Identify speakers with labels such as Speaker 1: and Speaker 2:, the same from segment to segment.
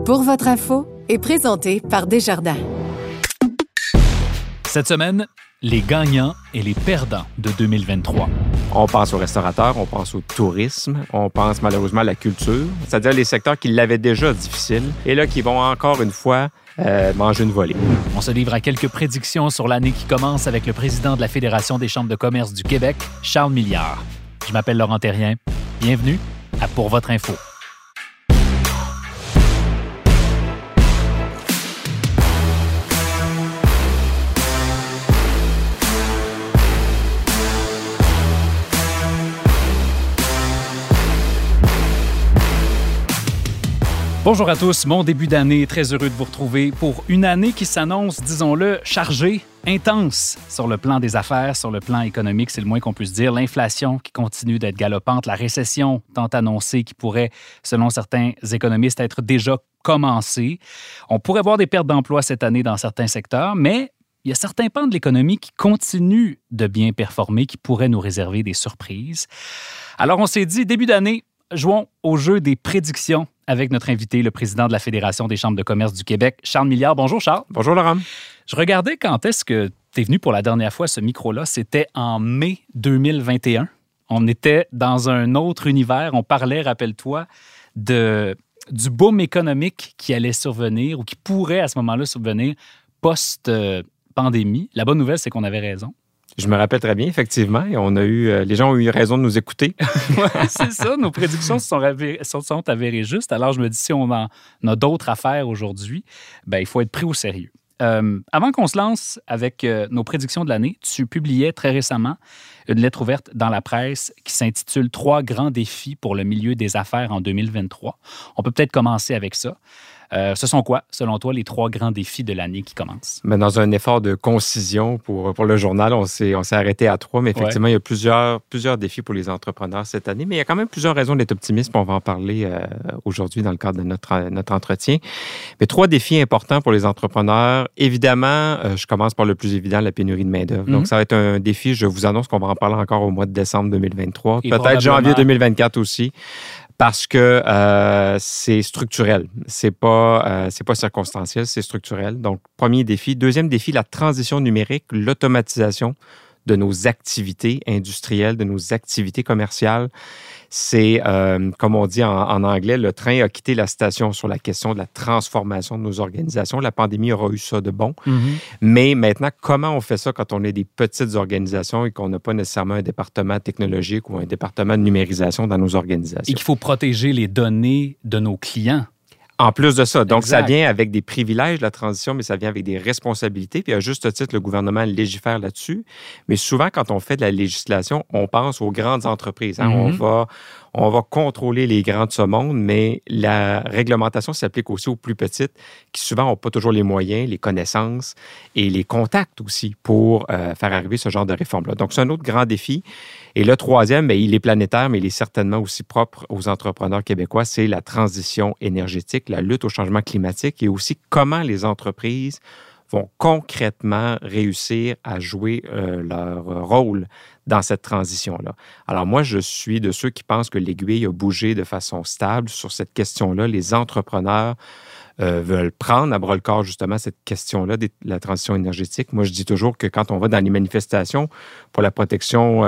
Speaker 1: Pour votre info est présenté par Desjardins.
Speaker 2: Cette semaine, les gagnants et les perdants de 2023.
Speaker 3: On pense aux restaurateurs, on pense au tourisme, on pense malheureusement à la culture, c'est-à-dire les secteurs qui l'avaient déjà difficile et là qui vont encore une fois manger une volée.
Speaker 2: On se livre à quelques prédictions sur l'année qui commence avec le président de la Fédération des chambres de commerce du Québec, Charles Milliard. Je m'appelle Laurent Terrien. Bienvenue à Pour votre info. Bonjour à tous, mon début d'année, très heureux de vous retrouver pour une année qui s'annonce, disons-le, chargée, intense sur le plan des affaires, sur le plan économique, c'est le moins qu'on puisse dire. L'inflation qui continue d'être galopante, la récession tant annoncée qui pourrait, selon certains économistes, être déjà commencée. On pourrait voir des pertes d'emplois cette année dans certains secteurs, mais il y a certains pans de l'économie qui continuent de bien performer, qui pourraient nous réserver des surprises. Alors on s'est dit, début d'année, jouons au jeu des prédictions avec notre invité, le président de la Fédération des chambres de commerce du Québec, Charles Milliard. Bonjour, Charles.
Speaker 3: Bonjour, Laurent.
Speaker 2: Je regardais quand est-ce que tu es venu pour la dernière fois à ce micro-là. C'était en mai 2021. On était dans un autre univers. On parlait, rappelle-toi, du boom économique qui allait survenir ou qui pourrait à ce moment-là survenir post-pandémie. La bonne nouvelle, c'est qu'on avait raison.
Speaker 3: Je me rappelle très bien, effectivement. Et les gens ont eu raison de nous écouter.
Speaker 2: Ouais, c'est ça. Nos prédictions se sont avérées justes. Alors, je me dis, si on en a d'autres à faire aujourd'hui, il faut être pris au sérieux. Avant qu'on se lance avec nos prédictions de l'année, tu publiais très récemment une lettre ouverte dans la presse qui s'intitule « 3 grands défis pour le milieu des affaires en 2023 ». On peut peut-être commencer avec ça. Ce sont quoi, selon toi, les 3 grands défis de l'année qui commencent?
Speaker 3: Mais dans un effort de concision pour le journal, on s'est arrêté à 3, mais effectivement, Il y a plusieurs défis pour les entrepreneurs cette année, mais il y a quand même plusieurs raisons d'être optimiste, puis on va en parler aujourd'hui dans le cadre de notre entretien. Mais 3 défis importants pour les entrepreneurs. Évidemment, je commence par le plus évident, la pénurie de main-d'œuvre. Donc, ça va être un défi. Je vous annonce qu'on va en parler encore au mois de décembre 2023, et peut-être janvier 2024 aussi. Parce que c'est structurel. C'est pas circonstanciel, c'est structurel. Donc, premier défi. Deuxième défi, la transition numérique, l'automatisation de nos activités industrielles, de nos activités commerciales. C'est, comme on dit en anglais, le train a quitté la station sur la question de la transformation de nos organisations. La pandémie aura eu ça de bon. Mais maintenant, comment on fait ça quand on est des petites organisations et qu'on n'a pas nécessairement un département technologique ou un département de numérisation dans nos organisations?
Speaker 2: Et qu'il faut protéger les données de nos clients.
Speaker 3: En plus de ça. Donc,
Speaker 2: exact.
Speaker 3: Ça vient avec des privilèges, la transition, mais ça vient avec des responsabilités. Puis, à juste titre, le gouvernement légifère là-dessus. Mais souvent, quand on fait de la législation, on pense aux grandes entreprises. On va contrôler les grands de ce monde, mais la réglementation s'applique aussi aux plus petites qui, souvent, n'ont pas toujours les moyens, les connaissances et les contacts aussi pour faire arriver ce genre de réforme-là. Donc, c'est un autre grand défi. Et le troisième, il est planétaire, mais il est certainement aussi propre aux entrepreneurs québécois, c'est la transition énergétique, la lutte au changement climatique et aussi comment les entreprises vont concrètement réussir à jouer leur rôle dans cette transition-là. Alors moi, je suis de ceux qui pensent que l'aiguille a bougé de façon stable sur cette question-là. Les entrepreneurs veulent prendre à bras-le-corps justement cette question-là de la transition énergétique. Moi, je dis toujours que quand on va dans les manifestations pour la protection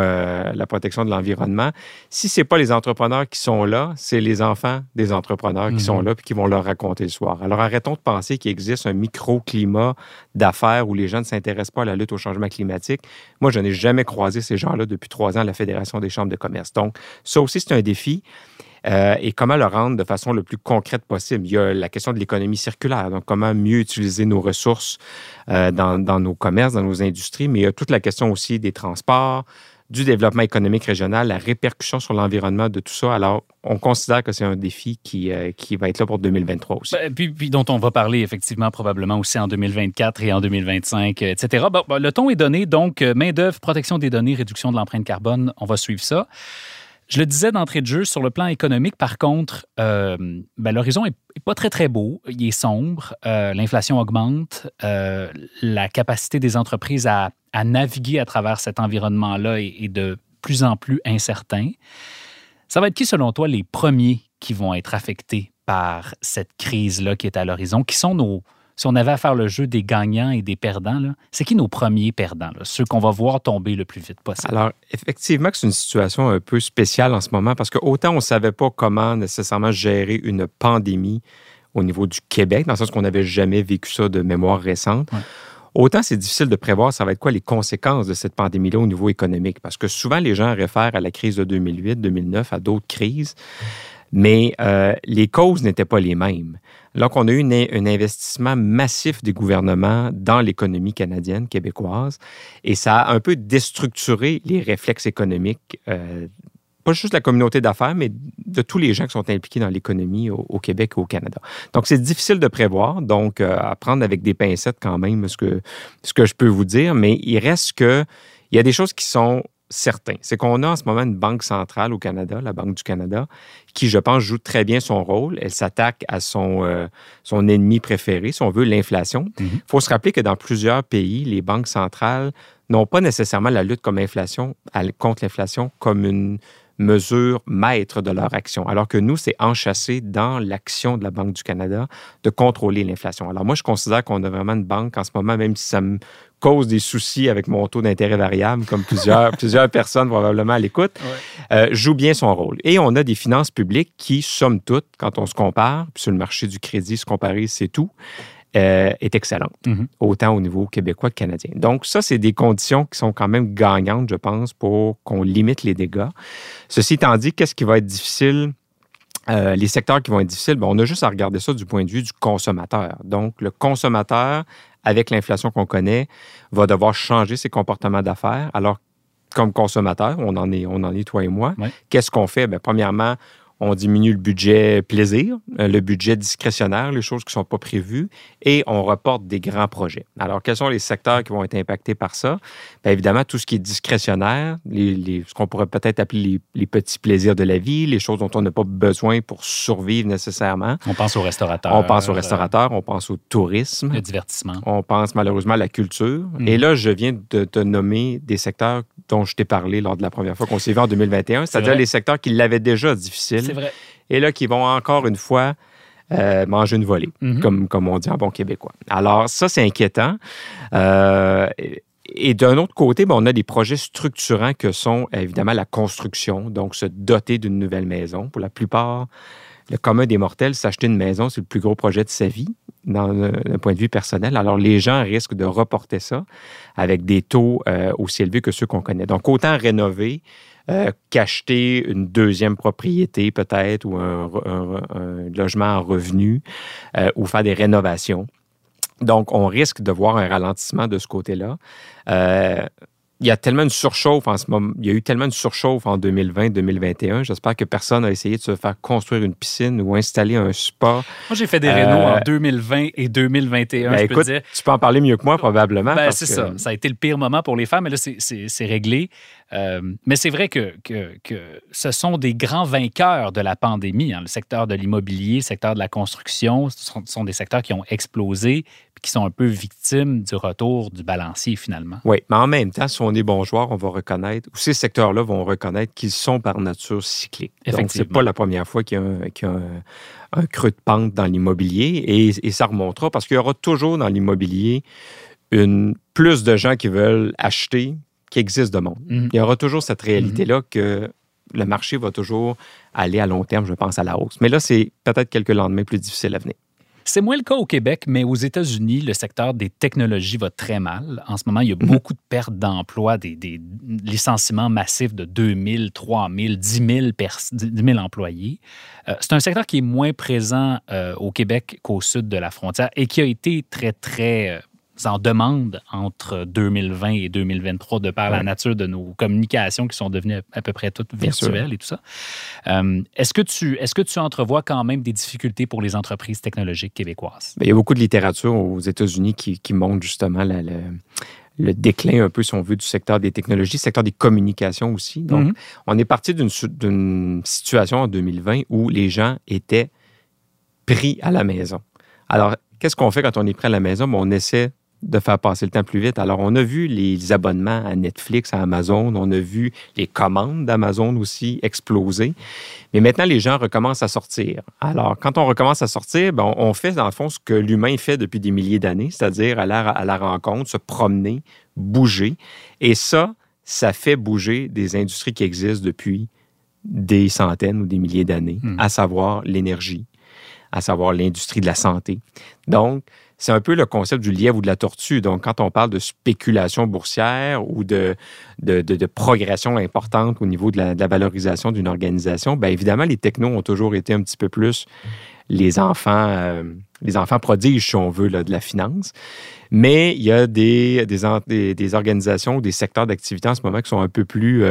Speaker 3: de l'environnement, si ce n'est pas les entrepreneurs qui sont là, c'est les enfants des entrepreneurs qui sont là et qui vont leur raconter le soir. Alors, arrêtons de penser qu'il existe un microclimat d'affaires où les gens ne s'intéressent pas à la lutte au changement climatique. Moi, je n'ai jamais croisé ces gens-là depuis 3 ans à la Fédération des chambres de commerce. Donc, ça aussi, c'est un défi. Et comment le rendre de façon le plus concrète possible. Il y a la question de l'économie circulaire, donc comment mieux utiliser nos ressources dans nos commerces, dans nos industries, mais il y a toute la question aussi des transports, du développement économique régional, la répercussion sur l'environnement de tout ça. Alors, on considère que c'est un défi qui va être là pour 2023 aussi.
Speaker 2: Puis dont on va parler effectivement probablement aussi en 2024 et en 2025, etc. Le ton est donné, donc main-d'œuvre, protection des données, réduction de l'empreinte carbone, on va suivre ça. Je le disais d'entrée de jeu, sur le plan économique, par contre, l'horizon est pas très, très beau. Il est sombre. L'inflation augmente. La capacité des entreprises à naviguer à travers cet environnement-là est de plus en plus incertain. Ça va être qui, selon toi, les premiers qui vont être affectés par cette crise-là qui est à l'horizon? Qui sont nos... Si on avait à faire le jeu des gagnants et des perdants, là, c'est qui nos premiers perdants, là, ceux qu'on va voir tomber le plus vite possible?
Speaker 3: Alors, effectivement, c'est une situation un peu spéciale en ce moment parce que autant on ne savait pas comment nécessairement gérer une pandémie au niveau du Québec, dans le sens qu'on n'avait jamais vécu ça de mémoire récente, autant c'est difficile de prévoir ça va être quoi les conséquences de cette pandémie-là au niveau économique. Parce que souvent, les gens réfèrent à la crise de 2008, 2009, à d'autres crises. Mais les causes n'étaient pas les mêmes. Donc, on a eu un investissement massif des gouvernements dans l'économie canadienne, québécoise, et ça a un peu déstructuré les réflexes économiques, pas juste de la communauté d'affaires, mais de tous les gens qui sont impliqués dans l'économie au Québec et au Canada. Donc, c'est difficile de prévoir, donc à prendre avec des pincettes quand même ce que je peux vous dire, mais il reste que il y a des choses qui sont certain. C'est qu'on a en ce moment une banque centrale au Canada, la Banque du Canada, qui, je pense, joue très bien son rôle. Elle s'attaque à son ennemi préféré, si on veut, l'inflation. Il faut se rappeler que dans plusieurs pays, les banques centrales n'ont pas nécessairement la lutte contre l'inflation comme une mesure maître de leur action, alors que nous, c'est enchâssé dans l'action de la Banque du Canada de contrôler l'inflation. Alors moi, je considère qu'on a vraiment une banque en ce moment, même si ça me cause des soucis avec mon taux d'intérêt variable, comme plusieurs personnes probablement à l'écoute, joue bien son rôle. Et on a des finances publiques qui, somme toute, quand on se compare, puis sur le marché du crédit, se comparer, c'est tout, est excellente, autant au niveau québécois que canadien. Donc, ça, c'est des conditions qui sont quand même gagnantes, je pense, pour qu'on limite les dégâts. Ceci étant dit, qu'est-ce qui va être difficile? Les secteurs qui vont être difficiles, bien, on a juste à regarder ça du point de vue du consommateur. Donc, le consommateur, avec l'inflation qu'on connaît, va devoir changer ses comportements d'affaires. Alors, comme consommateur, on en est toi et moi. Ouais. Qu'est-ce qu'on fait? Bien, premièrement, on diminue le budget plaisir, le budget discrétionnaire, les choses qui ne sont pas prévues, et on reporte des grands projets. Alors, quels sont les secteurs qui vont être impactés par ça? Bien, évidemment, tout ce qui est discrétionnaire, ce qu'on pourrait peut-être appeler les petits plaisirs de la vie, les choses dont on n'a pas besoin pour survivre nécessairement.
Speaker 2: On pense aux restaurateurs.
Speaker 3: On pense au tourisme.
Speaker 2: Le divertissement.
Speaker 3: On pense malheureusement à la culture. Et là, je viens de te nommer des secteurs dont je t'ai parlé lors de la première fois qu'on s'est vu en 2021, c'est-à-dire les secteurs qui l'avaient déjà difficile.
Speaker 2: C'est vrai.
Speaker 3: Et là, qui vont encore une fois manger une volée, comme on dit en bon québécois. Alors, ça, c'est inquiétant. Et d'un autre côté, on a des projets structurants que sont évidemment la construction, donc se doter d'une nouvelle maison. Pour la plupart, le commun des mortels, s'acheter une maison, c'est le plus gros projet de sa vie, d'un point de vue personnel. Alors, les gens risquent de reporter ça avec des taux aussi élevés que ceux qu'on connaît. Donc, autant rénover qu'acheter une deuxième propriété peut-être ou un logement en revenu ou faire des rénovations. Donc, on risque de voir un ralentissement de ce côté-là. Il y a tellement une surchauffe en ce moment. Il y a eu tellement une surchauffe en 2020-2021. J'espère que personne n'a essayé de se faire construire une piscine ou installer un spa.
Speaker 2: Moi, j'ai fait des rénos en 2020 et 2021, je peux dire.
Speaker 3: Tu peux en parler mieux que moi, probablement.
Speaker 2: C'est ça. Ça a été le pire moment pour les femmes, mais là, c'est réglé. Mais c'est vrai que ce sont des grands vainqueurs de la pandémie. Le secteur de l'immobilier, le secteur de la construction, ce sont des secteurs qui ont explosé et qui sont un peu victimes du retour du balancier, finalement.
Speaker 3: Oui, mais en même temps, si on est bon joueur, on va reconnaître, ou ces secteurs-là vont reconnaître qu'ils sont par nature cycliques. Donc, ce n'est pas la première fois qu'il y a un creux de pente dans l'immobilier et ça remontera parce qu'il y aura toujours dans l'immobilier plus de gens qui veulent acheter qu'il existe de monde. Il y aura toujours cette réalité-là que le marché va toujours aller à long terme, je pense, à la hausse. Mais là, c'est peut-être quelques lendemains plus difficiles à venir.
Speaker 2: C'est moins le cas au Québec, mais aux États-Unis, le secteur des technologies va très mal. En ce moment, il y a beaucoup de pertes d'emplois, des licenciements massifs de 2 000, 3 000, 10 000 employés. C'est un secteur qui est moins présent au Québec qu'au sud de la frontière et qui a été très, très en demande entre 2020 et 2023 de par la nature de nos communications qui sont devenues à peu près toutes virtuelles et tout ça. Est-ce que tu entrevois quand même des difficultés pour les entreprises technologiques québécoises? Bien,
Speaker 3: il y a beaucoup de littérature aux États-Unis qui montre justement le déclin un peu, si on veut, du secteur des technologies, du secteur des communications aussi. Donc, on est parti d'une situation en 2020 où les gens étaient pris à la maison. Alors, qu'est-ce qu'on fait quand on est pris à la maison? On essaie de faire passer le temps plus vite. Alors, on a vu les abonnements à Netflix, à Amazon, on a vu les commandes d'Amazon aussi exploser. Mais maintenant, les gens recommencent à sortir. Alors, quand on recommence à sortir, ben, on fait, dans le fond, ce que l'humain fait depuis des milliers d'années, c'est-à-dire aller à la rencontre, se promener, bouger. Et ça fait bouger des industries qui existent depuis des centaines ou des milliers d'années, à savoir l'énergie, à savoir l'industrie de la santé. Donc, c'est un peu le concept du lièvre ou de la tortue. Donc, quand on parle de spéculation boursière ou de progression importante au niveau de la valorisation d'une organisation, bien évidemment, les technos ont toujours été un petit peu plus les enfants prodiges, si on veut, là, de la finance. Mais il y a des organisations ou des secteurs d'activité en ce moment qui sont un peu plus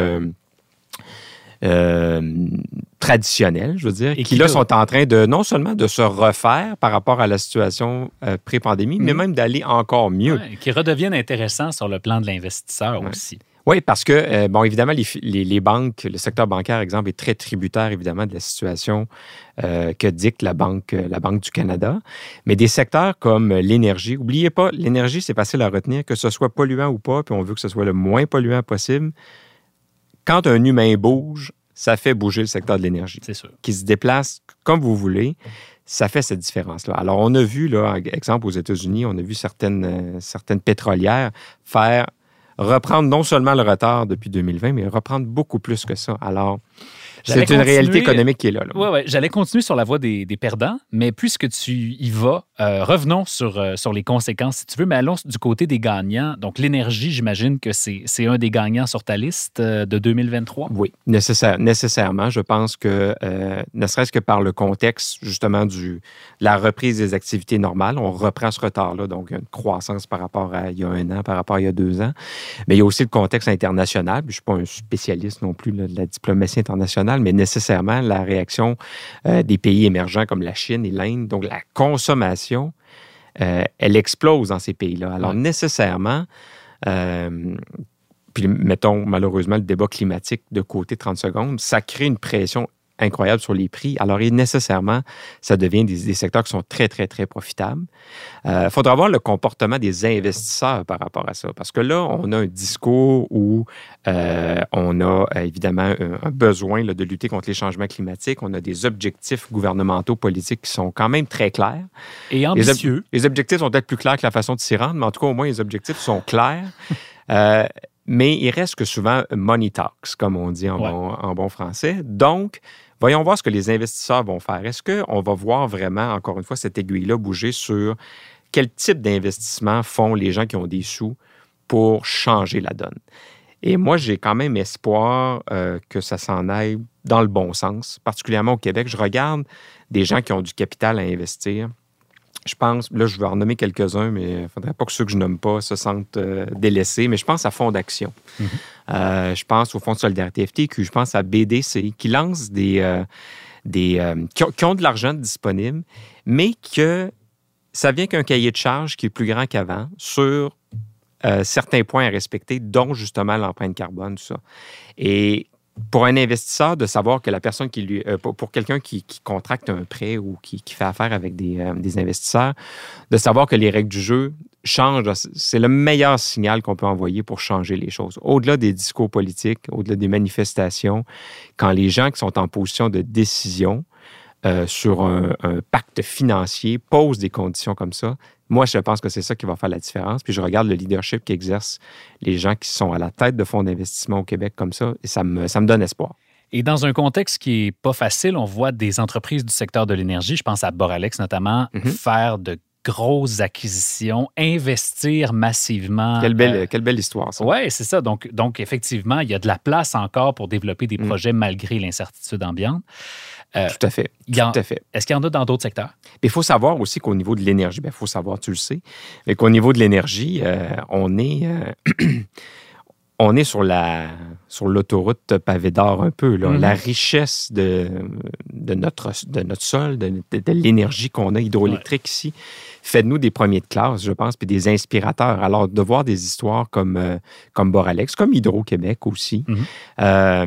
Speaker 3: traditionnels, je veux dire, et qui là sont en train de non seulement de se refaire par rapport à la situation pré-pandémie, mais même d'aller encore mieux.
Speaker 2: Ouais, qui redeviennent intéressants sur le plan de l'investisseur aussi.
Speaker 3: Oui, parce que, bon, évidemment, les banques, le secteur bancaire, exemple, est très tributaire, évidemment, de la situation que dicte la Banque du Canada. Mais des secteurs comme l'énergie, n'oubliez pas, l'énergie, c'est facile à retenir, que ce soit polluant ou pas, puis on veut que ce soit le moins polluant possible. Quand un humain bouge, ça fait bouger le secteur de l'énergie.
Speaker 2: C'est sûr.
Speaker 3: Qui se déplace comme vous voulez, ça fait cette différence-là. Alors, on a vu, là, exemple, aux États-Unis, on a vu certaines pétrolières reprendre non seulement le retard depuis 2020, mais reprendre beaucoup plus que ça. Alors, c'est une réalité économique qui est là.
Speaker 2: Oui, j'allais continuer sur la voie des perdants, mais puisque tu y vas, revenons sur les conséquences, si tu veux, mais allons du côté des gagnants. Donc, l'énergie, j'imagine que c'est un des gagnants sur ta liste de 2023?
Speaker 3: Oui, nécessairement. Je pense que, ne serait-ce que par le contexte, justement, de la reprise des activités normales, on reprend ce retard-là, donc il y a une croissance par rapport à il y a 1 an, par rapport à il y a 2 ans. Mais il y a aussi le contexte international. Je ne suis pas un spécialiste non plus là, de la diplomatie internationale, mais nécessairement la réaction des pays émergents comme la Chine et l'Inde. Donc, la consommation, elle explose dans ces pays-là. Alors, nécessairement, puis mettons malheureusement le débat climatique de côté 30 secondes, ça crée une pression incroyable sur les prix. Alors, nécessairement, ça devient des secteurs qui sont très, très, très profitables. Il faudra voir le comportement des investisseurs par rapport à ça. Parce que là, on a un discours où on a évidemment un besoin là, de lutter contre les changements climatiques. On a des objectifs gouvernementaux, politiques qui sont quand même très clairs.
Speaker 2: Et ambitieux.
Speaker 3: Les objectifs sont peut-être plus clairs que la façon de s'y rendre, mais en tout cas, au moins, les objectifs sont clairs. Mais il reste que souvent money talks, comme on dit en bon français. Donc, voyons voir ce que les investisseurs vont faire. Est-ce qu'on va voir vraiment, encore une fois, cette aiguille-là bouger sur quel type d'investissement font les gens qui ont des sous pour changer la donne? Et moi, j'ai quand même espoir que ça s'en aille dans le bon sens, particulièrement au Québec. Je regarde des gens qui ont du capital à investir. Je pense, là, je vais en nommer quelques-uns, mais il ne faudrait pas que ceux que je nomme pas se sentent délaissés, mais je pense à Fonds d'Action. Je pense au Fonds de solidarité FTQ, je pense à BDC, qui lancent qui ont de l'argent disponible, mais que ça vient qu'un cahier de charges qui est plus grand qu'avant sur certains points à respecter, dont justement l'empreinte carbone, tout ça. Et pour un investisseur, de savoir que la personne pour quelqu'un qui contracte un prêt ou qui fait affaire avec des investisseurs, de savoir que les règles du jeu changent, c'est le meilleur signal qu'on peut envoyer pour changer les choses. Au-delà des discours politiques, au-delà des manifestations, quand les gens qui sont en position de décision sur un pacte financier posent des conditions comme ça, moi, je pense que c'est ça qui va faire la différence. Puis je regarde le leadership qu'exercent les gens qui sont à la tête de fonds d'investissement au Québec comme ça, et ça me donne espoir.
Speaker 2: Et dans un contexte qui n'est pas facile, on voit des entreprises du secteur de l'énergie, je pense à Boralex notamment, faire de grosses acquisitions, investir massivement.
Speaker 3: Quelle belle histoire, ça.
Speaker 2: Oui, c'est ça. Donc, effectivement, il y a de la place encore pour développer des projets malgré l'incertitude ambiante.
Speaker 3: Tout à fait.
Speaker 2: Est-ce qu'il y en a dans d'autres secteurs?
Speaker 3: Il faut savoir aussi qu'au niveau de l'énergie, il faut savoir, tu le sais, mais qu'au niveau de l'énergie, on est sur l'autoroute pavée d'or un peu. Là. La richesse de notre sol, de l'énergie qu'on a hydroélectrique ici, fait de nous des premiers de classe, je pense, puis des inspirateurs. Alors, de voir des histoires comme Boralex, comme Hydro-Québec aussi,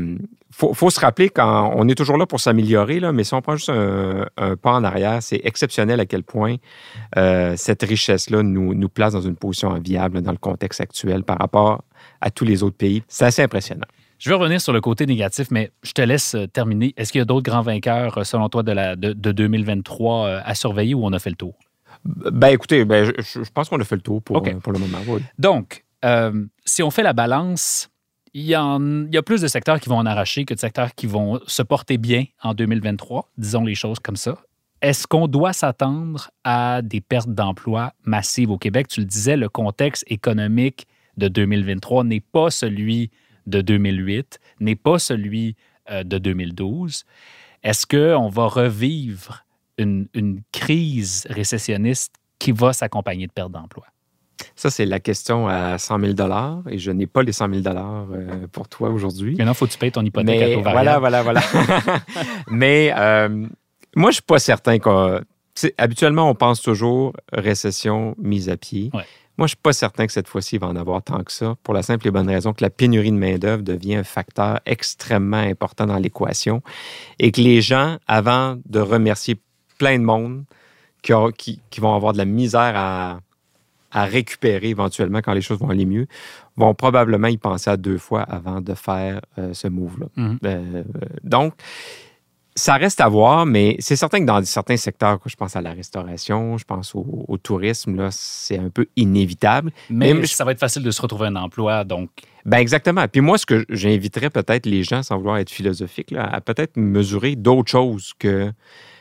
Speaker 3: faut se rappeler qu'on est toujours là pour s'améliorer, là, mais si on prend juste un pas en arrière, c'est exceptionnel à quel point cette richesse-là nous place dans une position enviable dans le contexte actuel par rapport à tous les autres pays. C'est assez impressionnant.
Speaker 2: Je vais revenir sur le côté négatif, mais je te laisse terminer. Est-ce qu'il y a d'autres grands vainqueurs, selon toi, de 2023 à surveiller ou on a fait le tour?
Speaker 3: Écoutez, je pense qu'on a fait le tour pour le moment. Oui.
Speaker 2: Donc, si on fait la balance, il y a plus de secteurs qui vont en arracher que de secteurs qui vont se porter bien en 2023, disons les choses comme ça. Est-ce qu'on doit s'attendre à des pertes d'emplois massives au Québec? Tu le disais, le contexte économique de 2023 n'est pas celui de 2008, n'est pas celui de 2012. Est-ce qu'on va revivre une crise récessionniste qui va s'accompagner de pertes d'emplois?
Speaker 3: Ça, c'est la question à 100 000 $ et je n'ai pas les 100 000 $ pour toi aujourd'hui.
Speaker 2: Maintenant, il faut que tu payes ton hypothèque à taux variable.
Speaker 3: Voilà. Mais moi, je ne suis pas certain habituellement, on pense toujours récession mise à pied.
Speaker 2: Ouais.
Speaker 3: Moi, je ne suis pas certain que cette fois-ci, il va en avoir tant que ça, pour la simple et bonne raison que la pénurie de main-d'œuvre devient un facteur extrêmement important dans l'équation et que les gens, avant de remercier plein de monde qui vont avoir de la misère à récupérer éventuellement quand les choses vont aller mieux, vont probablement y penser à 2 fois avant de faire ce move-là. Mm-hmm. Donc, ça reste à voir, mais c'est certain que dans certains secteurs, je pense à la restauration, je pense au tourisme, là, c'est un peu inévitable.
Speaker 2: Mais ça va être facile de se retrouver un emploi, donc...
Speaker 3: Exactement. Puis moi, ce que j'inviterais peut-être les gens, sans vouloir être philosophique, là, à peut-être mesurer d'autres choses que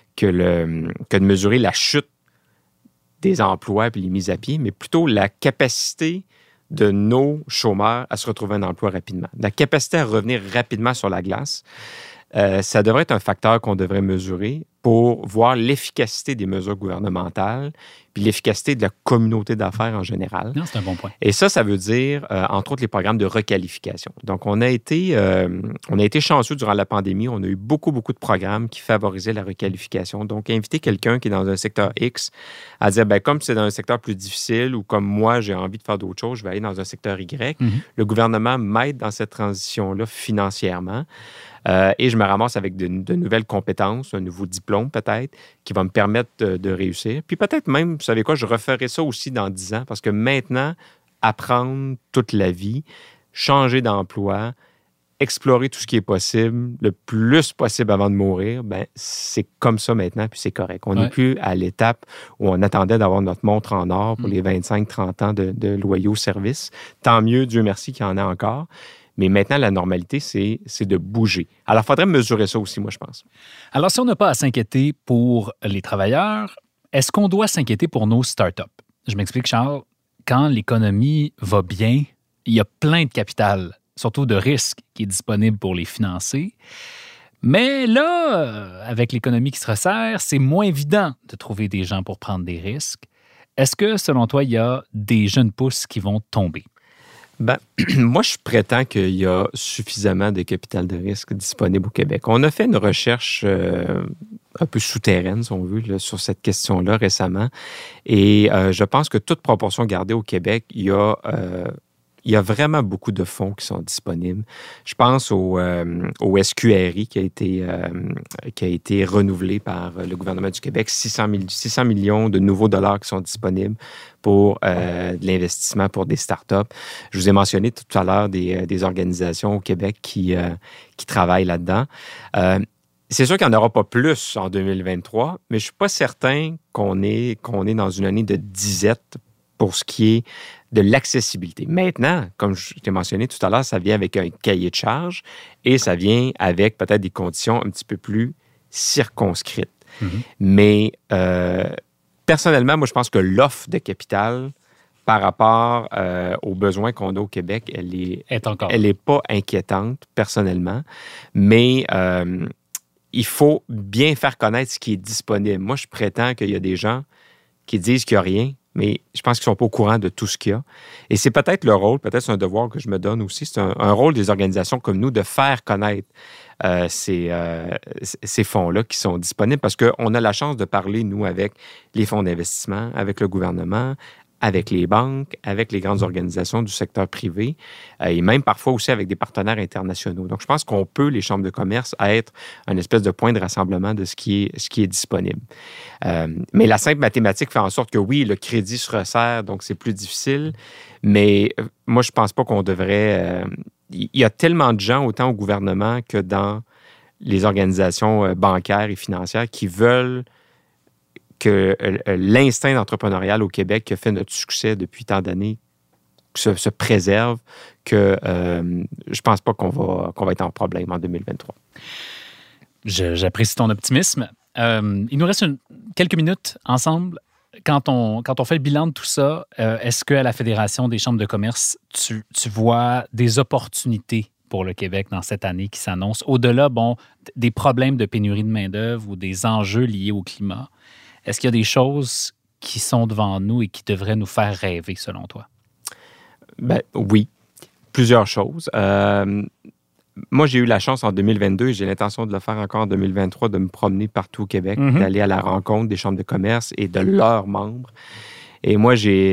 Speaker 3: de mesurer la chute des emplois puis les mises à pied, mais plutôt la capacité de nos chômeurs à se retrouver un emploi rapidement, la capacité à revenir rapidement sur la glace. Ça devrait être un facteur qu'on devrait mesurer pour voir l'efficacité des mesures gouvernementales puis l'efficacité de la communauté d'affaires en général.
Speaker 2: Non, c'est un bon point.
Speaker 3: Et ça veut dire, entre autres, les programmes de requalification. Donc, on a été chanceux durant la pandémie. On a eu beaucoup de programmes qui favorisaient la requalification. Donc, inviter quelqu'un qui est dans un secteur X à dire, comme c'est dans un secteur plus difficile ou comme moi, j'ai envie de faire d'autres choses, je vais aller dans un secteur Y. Mm-hmm. Le gouvernement m'aide dans cette transition-là financièrement. Et je me ramasse avec de nouvelles compétences, un nouveau diplôme peut-être, qui va me permettre de réussir. Puis peut-être même, vous savez quoi, je referai ça aussi dans 10 ans, parce que maintenant, apprendre toute la vie, changer d'emploi, explorer tout ce qui est possible, le plus possible avant de mourir, c'est comme ça maintenant, puis c'est correct. On n'est plus à l'étape où on attendait d'avoir notre montre en or pour les 25-30 ans de loyaux services. Tant mieux, Dieu merci qu'il y en a encore. Mais maintenant, la normalité, c'est de bouger. Alors, il faudrait mesurer ça aussi, moi, je pense.
Speaker 2: Alors, si on n'a pas à s'inquiéter pour les travailleurs, est-ce qu'on doit s'inquiéter pour nos startups? Je m'explique, Charles. Quand l'économie va bien, il y a plein de capital, surtout de risque, qui est disponible pour les financer. Mais là, avec l'économie qui se resserre, c'est moins évident de trouver des gens pour prendre des risques. Est-ce que, selon toi, il y a des jeunes pousses qui vont tomber?
Speaker 3: Moi, je prétends qu'il y a suffisamment de capital de risque disponible au Québec. On a fait une recherche un peu souterraine, si on veut, là, sur cette question-là récemment. Et je pense que toute proportion gardée au Québec, il y a vraiment beaucoup de fonds qui sont disponibles. Je pense au SQRI qui a été renouvelé par le gouvernement du Québec, 600 millions de nouveaux dollars qui sont disponibles pour de l'investissement pour des startups. Je vous ai mentionné tout à l'heure des organisations au Québec qui travaillent là-dedans. C'est sûr qu'il n'y en aura pas plus en 2023, mais je ne suis pas certain qu'on est dans une année de disette pour ce qui est de l'accessibilité. Maintenant, comme je t'ai mentionné tout à l'heure, ça vient avec un cahier de charge et ça vient avec peut-être des conditions un petit peu plus circonscrites. Mm-hmm. Mais personnellement, moi, je pense que l'offre de capital par rapport aux besoins qu'on a au Québec, elle est pas inquiétante, personnellement. Mais il faut bien faire connaître ce qui est disponible. Moi, je prétends qu'il y a des gens qui disent qu'il n'y a rien, mais je pense qu'ils ne sont pas au courant de tout ce qu'il y a. Et c'est peut-être le rôle, peut-être c'est un devoir que je me donne aussi, c'est un rôle des organisations comme nous de faire connaître ces fonds-là qui sont disponibles parce qu'on a la chance de parler, nous, avec les fonds d'investissement, avec le gouvernement, avec les banques, avec les grandes organisations du secteur privé et même parfois aussi avec des partenaires internationaux. Donc, je pense qu'on peut, les chambres de commerce, être une espèce de point de rassemblement de ce qui est disponible. Mais la simple mathématique fait en sorte que oui, le crédit se resserre, donc c'est plus difficile. Mais moi, je ne pense pas qu'on devrait... il y a tellement de gens, autant au gouvernement que dans les organisations bancaires et financières, qui veulent que l'instinct entrepreneurial au Québec qui a fait notre succès depuis tant d'années se préserve, que je pense pas qu'on va être en problème en 2023.
Speaker 2: J'apprécie ton optimisme. Il nous reste quelques minutes ensemble. Quand on fait le bilan de tout ça, est-ce qu'à la Fédération des chambres de commerce, tu vois des opportunités pour le Québec dans cette année qui s'annonce, au-delà des problèmes de pénurie de main-d'œuvre ou des enjeux liés au climat? Est-ce qu'il y a des choses qui sont devant nous et qui devraient nous faire rêver, selon toi?
Speaker 3: Ben, oui, plusieurs choses. Moi, j'ai eu la chance en 2022, et j'ai l'intention de le faire encore en 2023, de me promener partout au Québec, d'aller à la rencontre des chambres de commerce et de leurs membres. Et moi, j'ai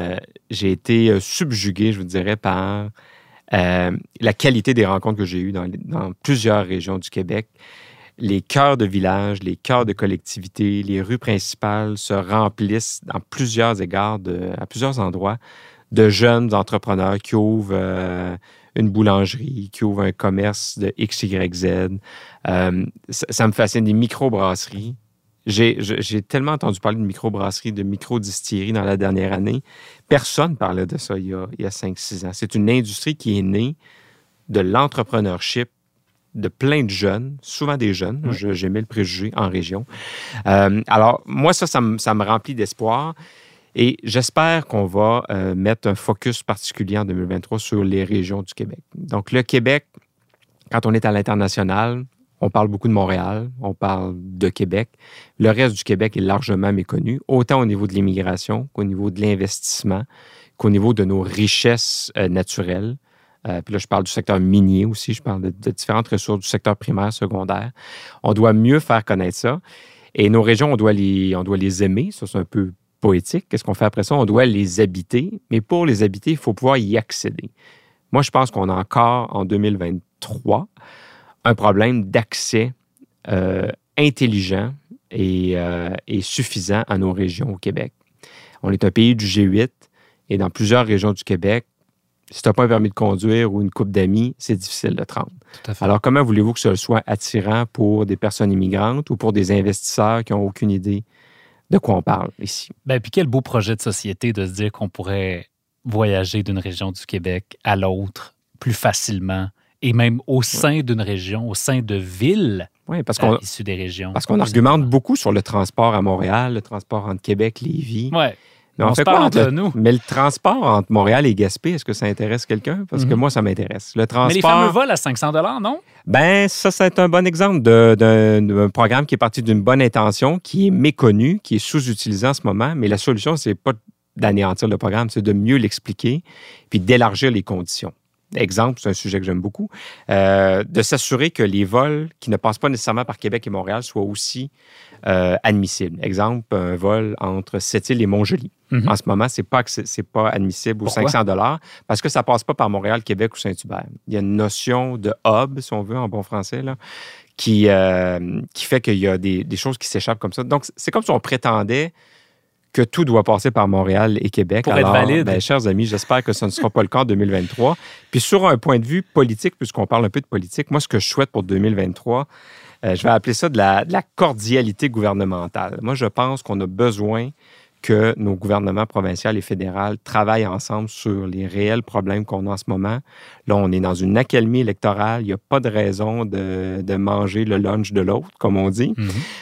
Speaker 3: été subjugué, je vous dirais, par la qualité des rencontres que j'ai eues dans plusieurs régions du Québec. Les cœurs de village, les cœurs de collectivités, les rues principales se remplissent dans plusieurs égards, à plusieurs endroits, de jeunes entrepreneurs qui ouvrent une boulangerie, qui ouvrent un commerce de X, Y, Z. Ça me fascine, des microbrasseries. J'ai tellement entendu parler de microbrasseries, de microdistilleries dans la dernière année. Personne ne parlait de ça il y a 5-6 ans. C'est une industrie qui est née de l'entrepreneurship de plein de jeunes, souvent des jeunes, oui. J'ai mis le préjugé en région. Alors, moi, ça me remplit d'espoir et j'espère qu'on va mettre un focus particulier en 2023 sur les régions du Québec. Donc, le Québec, quand on est à l'international, on parle beaucoup de Montréal, on parle de Québec. Le reste du Québec est largement méconnu, autant au niveau de l'immigration qu'au niveau de l'investissement, qu'au niveau de nos richesses naturelles. Puis là, je parle du secteur minier aussi, je parle de différentes ressources du secteur primaire, secondaire. On doit mieux faire connaître ça. Et nos régions, on doit les aimer. Ça, c'est un peu poétique. Qu'est-ce qu'on fait après ça? On doit les habiter. Mais pour les habiter, il faut pouvoir y accéder. Moi, je pense qu'on a encore, en 2023, un problème d'accès intelligent et suffisant à nos régions au Québec. On est un pays du G8 et dans plusieurs régions du Québec, si tu n'as pas un permis de conduire ou une couple d'amis, c'est difficile de te rendre. Tout à fait. Alors, comment voulez-vous que ce soit attirant pour des personnes immigrantes ou pour des investisseurs qui n'ont aucune idée de quoi on parle ici?
Speaker 2: Bien, puis quel beau projet de société de se dire qu'on pourrait voyager d'une région du Québec à l'autre plus facilement et même au sein d'une région, au sein de villes issues des régions.
Speaker 3: Parce qu'on argumente beaucoup sur le transport à Montréal, le transport entre Québec, Lévis.
Speaker 2: Oui.
Speaker 3: Mais on fait quoi entre nous? Mais le transport entre Montréal et Gaspé, est-ce que ça intéresse quelqu'un? Parce que moi, ça m'intéresse. Le transport...
Speaker 2: Mais les fameux vols à 500 $, non?
Speaker 3: Ben ça, c'est un bon exemple d'un programme qui est parti d'une bonne intention, qui est méconnu, qui est sous-utilisé en ce moment. Mais la solution, c'est pas d'anéantir le programme, c'est de mieux l'expliquer puis d'élargir les conditions. Exemple, c'est un sujet que j'aime beaucoup, de s'assurer que les vols qui ne passent pas nécessairement par Québec et Montréal soient aussi admissibles. Exemple, un vol entre Sept-Îles et Mont-Joli. En ce moment, c'est pas admissible aux 500 $ parce que ça passe pas par Montréal, Québec ou Saint-Hubert. Il y a une notion de hub, si on veut, en bon français, là, qui fait qu'il y a des choses qui s'échappent comme ça. Donc, c'est comme si on prétendait que tout doit passer par Montréal et Québec.
Speaker 2: Pour être valide.
Speaker 3: Ben, chers amis, j'espère que ce ne sera pas le cas en 2023. Puis sur un point de vue politique, puisqu'on parle un peu de politique, moi, ce que je souhaite pour 2023, je vais appeler ça de la cordialité gouvernementale. Moi, je pense qu'on a besoin que nos gouvernements provinciaux et fédéraux travaillent ensemble sur les réels problèmes qu'on a en ce moment. Là, on est dans une accalmie électorale. Il n'y a pas de raison de manger le lunch de l'autre, comme on dit.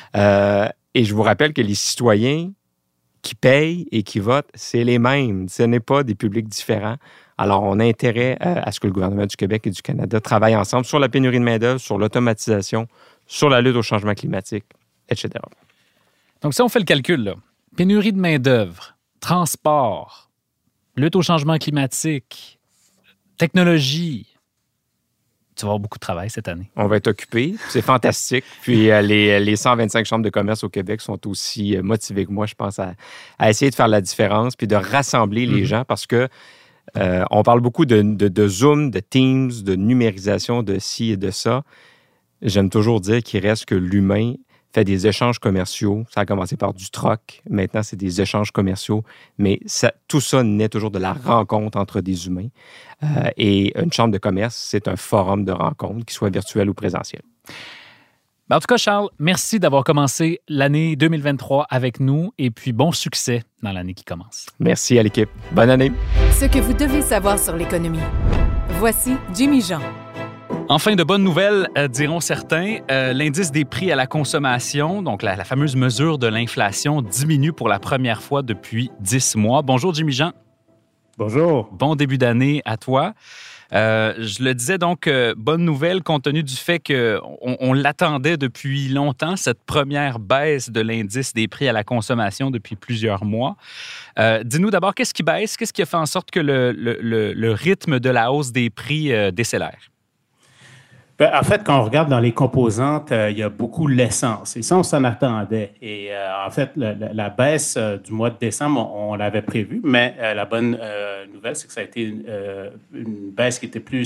Speaker 3: Et je vous rappelle que les citoyens qui payent et qui votent, c'est les mêmes. Ce n'est pas des publics différents. Alors, on a intérêt à ce que le gouvernement du Québec et du Canada travaillent ensemble sur la pénurie de main-d'œuvre, sur l'automatisation, sur la lutte au changement climatique, etc.
Speaker 2: Donc, si on fait le calcul, là, pénurie de main-d'œuvre, transport, lutte au changement climatique, technologie, tu vas avoir beaucoup de travail cette année.
Speaker 3: On va être occupés. C'est fantastique. Puis les 125 chambres de commerce au Québec sont aussi motivées que moi, je pense, à essayer de faire la différence puis de rassembler les gens parce que on parle beaucoup de Zoom, de Teams, de numérisation, de ci et de ça. J'aime toujours dire qu'il reste que l'humain fait des échanges commerciaux. Ça a commencé par du troc. Maintenant, c'est des échanges commerciaux. Mais tout ça naît toujours de la rencontre entre des humains. Et une chambre de commerce, c'est un forum de rencontre, qu'il soit virtuel ou présentiel.
Speaker 2: En tout cas, Charles, merci d'avoir commencé l'année 2023 avec nous et puis bon succès dans l'année qui commence.
Speaker 3: Merci à l'équipe. Bonne année.
Speaker 1: Ce que vous devez savoir sur l'économie. Voici Jimmy Jean.
Speaker 2: Enfin, de bonnes nouvelles, diront certains. L'indice des prix à la consommation, donc la fameuse mesure de l'inflation, diminue pour la première fois depuis 10 mois. Bonjour, Jimmy Jean.
Speaker 4: Bonjour.
Speaker 2: Bon début d'année à toi. Je le disais donc, bonne nouvelle compte tenu du fait qu'on l'attendait depuis longtemps, cette première baisse de l'indice des prix à la consommation depuis plusieurs mois. Dis-nous d'abord, qu'est-ce qui baisse? Qu'est-ce qui a fait en sorte que le rythme de la hausse des prix décélère?
Speaker 4: En fait, quand on regarde dans les composantes, il y a beaucoup l'essence. Et ça, on s'en attendait. Et en fait, la baisse du mois de décembre, on l'avait prévu, mais la bonne nouvelle, c'est que ça a été une baisse qui était plus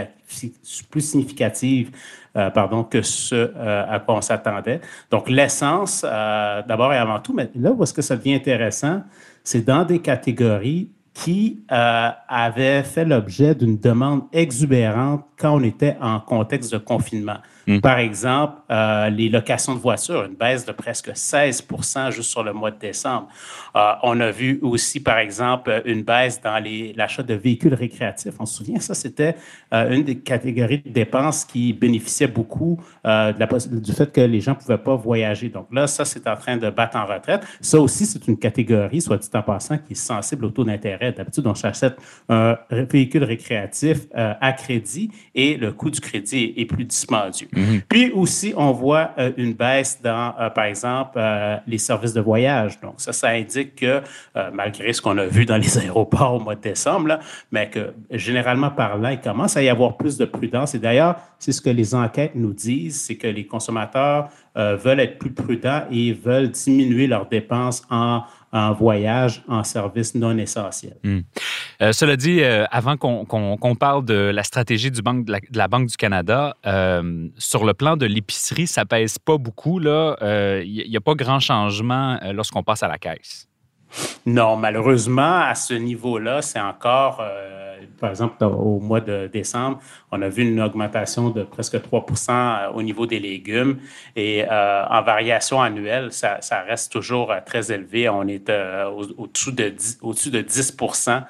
Speaker 4: significative que ce à quoi on s'attendait. Donc, l'essence, d'abord et avant tout, mais là où est-ce que ça devient intéressant, c'est dans des catégories qui avaient fait l'objet d'une demande exubérante quand on était en contexte de confinement. Par exemple, les locations de voitures, une baisse de presque 16 % juste sur le mois de décembre. On a vu aussi, par exemple, une baisse dans l'achat de véhicules récréatifs. On se souvient, ça, c'était une des catégories de dépenses qui bénéficiait beaucoup du fait que les gens ne pouvaient pas voyager. Donc là, ça, c'est en train de battre en retraite. Ça aussi, c'est une catégorie, soit dit en passant, qui est sensible au taux d'intérêt. D'habitude, on achète un véhicule récréatif à crédit et le coût du crédit est plus dispendieux. Puis aussi, on voit une baisse dans, par exemple, les services de voyage. Donc, ça indique que, malgré ce qu'on a vu dans les aéroports au mois de décembre, là, mais que, généralement parlant, il commence à y avoir plus de prudence. Et d'ailleurs, c'est ce que les enquêtes nous disent, c'est que les consommateurs veulent être plus prudents et veulent diminuer leurs dépenses en voyage, en services non essentiels.
Speaker 2: Cela dit, avant qu'on parle de la stratégie de la Banque du Canada, sur le plan de l'épicerie, ça pèse pas beaucoup. Il n'y a pas grand changement lorsqu'on passe à la caisse.
Speaker 4: Non, malheureusement, à ce niveau-là, c'est encore, par exemple, au mois de décembre, on a vu une augmentation de presque 3 % au niveau des légumes. Et en variation annuelle, ça reste toujours très élevé. On est au-dessus de 10 %.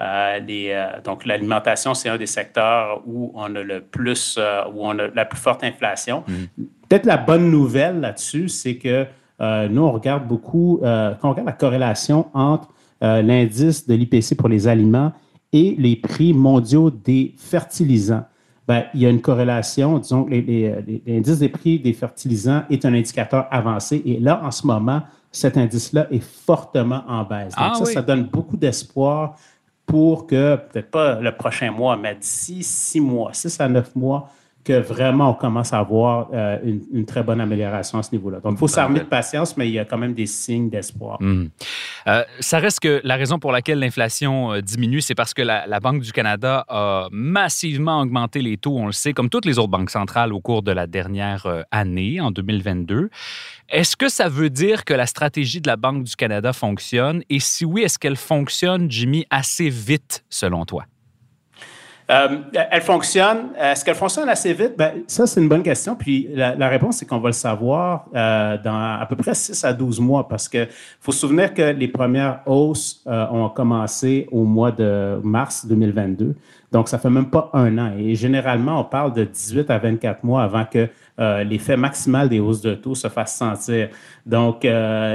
Speaker 4: Donc, l'alimentation, c'est un des secteurs où on a où on a la plus forte inflation. Peut-être la bonne nouvelle là-dessus, c'est que nous, on regarde beaucoup, quand on regarde la corrélation entre l'indice de l'IPC pour les aliments et les prix mondiaux des fertilisants. Il y a une corrélation, disons, l'indice des prix des fertilisants est un indicateur avancé et là, en ce moment, cet indice-là est fortement en baisse. Donc, ça donne beaucoup d'espoir pour que, peut-être pas le prochain mois, mais d'ici 6 à 9 mois, que vraiment on commence à avoir une très bonne amélioration à ce niveau-là. Donc, il faut s'armer de patience, mais il y a quand même des signes d'espoir.
Speaker 2: Ça reste que la raison pour laquelle l'inflation diminue, c'est parce que la Banque du Canada a massivement augmenté les taux, on le sait, comme toutes les autres banques centrales au cours de la dernière année, en 2022. Est-ce que ça veut dire que la stratégie de la Banque du Canada fonctionne? Et si oui, est-ce qu'elle fonctionne, Jimmy, assez vite, selon toi?
Speaker 4: Elle fonctionne. Est-ce qu'elle fonctionne assez vite? Ça, c'est une bonne question. Puis la réponse, c'est qu'on va le savoir dans à peu près 6 à 12 mois parce qu'il faut se souvenir que les premières hausses ont commencé au mois de mars 2022. Donc, ça fait même pas un an. Et généralement, on parle de 18 à 24 mois avant que l'effet maximal des hausses de taux se fasse sentir. Donc,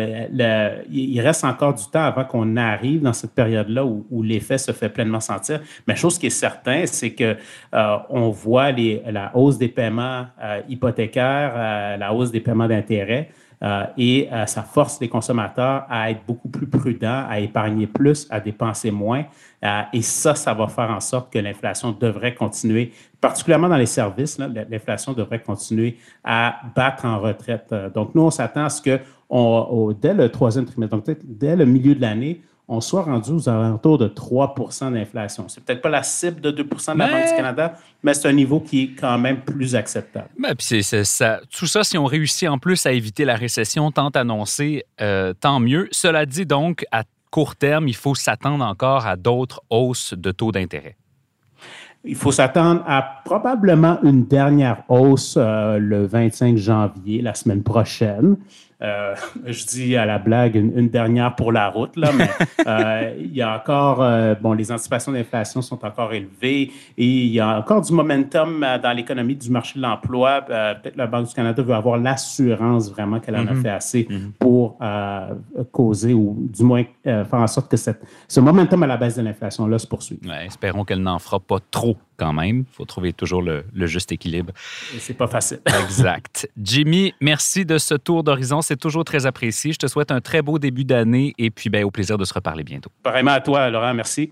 Speaker 4: il reste encore du temps avant qu'on arrive dans cette période-là où l'effet se fait pleinement sentir. Mais chose qui est certaine, c'est que on voit la hausse des paiements hypothécaires, la hausse des paiements d'intérêt. et ça force les consommateurs à être beaucoup plus prudents, à épargner plus, à dépenser moins. Et ça va faire en sorte que l'inflation devrait continuer, particulièrement dans les services, là, l'inflation devrait continuer à battre en retraite. Donc, nous, on s'attend à ce que dès le troisième trimestre, donc peut-être dès le milieu de l'année, on soit rendu aux alentours de 3 % d'inflation. C'est peut-être pas la cible de 2 % de la Banque du Canada, mais c'est un niveau qui est quand même plus acceptable.
Speaker 2: Puis tout ça, si on réussit en plus à éviter la récession tant annoncée, tant mieux. Cela dit donc, à court terme, il faut s'attendre encore à d'autres hausses de taux d'intérêt.
Speaker 4: Il faut s'attendre à probablement une dernière hausse le 25 janvier, la semaine prochaine. Je dis à la blague une dernière pour la route, là, mais il y a encore, les anticipations d'inflation sont encore élevées et il y a encore du momentum dans l'économie du marché de l'emploi. Peut-être la Banque du Canada veut avoir l'assurance vraiment qu'elle en a fait assez pour causer ou du moins faire en sorte que ce momentum à la baisse de l'inflation-là se poursuive.
Speaker 2: Ouais, espérons qu'elle n'en fera pas trop quand même. Il faut trouver toujours le juste équilibre.
Speaker 4: Et c'est pas facile.
Speaker 2: Exact. Jimmy, merci de ce tour d'horizon. C'est toujours très apprécié. Je te souhaite un très beau début d'année et puis au plaisir de se reparler bientôt.
Speaker 4: Pareillement à toi, Laurent. Merci.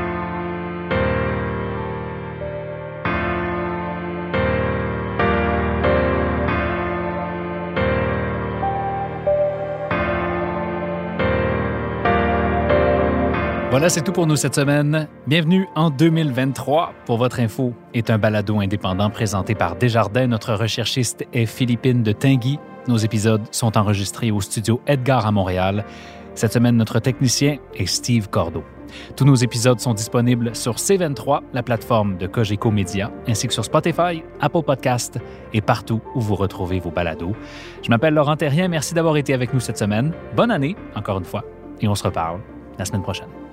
Speaker 2: Voilà, c'est tout pour nous cette semaine. Bienvenue en 2023. Pour votre info, est un balado indépendant présenté par Desjardins. Notre recherchiste est Philippine de Tinguy. Nos épisodes sont enregistrés au studio Edgar à Montréal. Cette semaine, notre technicien est Steve Cordeau. Tous nos épisodes sont disponibles sur C23, la plateforme de Cogeco Média, ainsi que sur Spotify, Apple Podcasts et partout où vous retrouvez vos balados. Je m'appelle Laurent Terrien. Merci d'avoir été avec nous cette semaine. Bonne année, encore une fois, et on se reparle la semaine prochaine.